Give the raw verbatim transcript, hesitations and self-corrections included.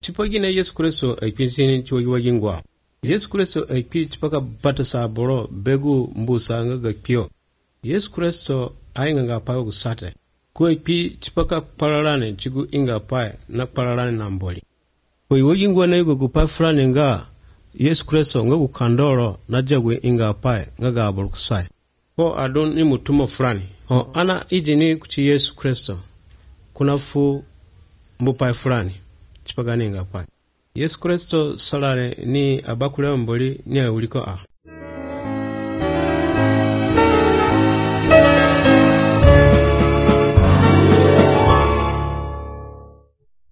Chipagine Yesu Kristo aikpini chiwagi wagingwa. Yesu Kristo aikpi chipaka bata saboro begu mbusa nga kyo. Yesu Kristo ainga nga payo gusate. Ku aikpi chipaka pararane chigu inga pae na pararane namboli. Ku wagingwa na yugo gupa fulani nga Yesu Kristo nga gukandoro na jagwe inga pae nga gabor kusai. Ko adon ni mutuma fulani. O ana ijini kuchi Yesu Kristo. Kuna fu mbupae fulani. Chipagani inga pae. Yesu Kristo salare ni abakule mboli ni uliko a.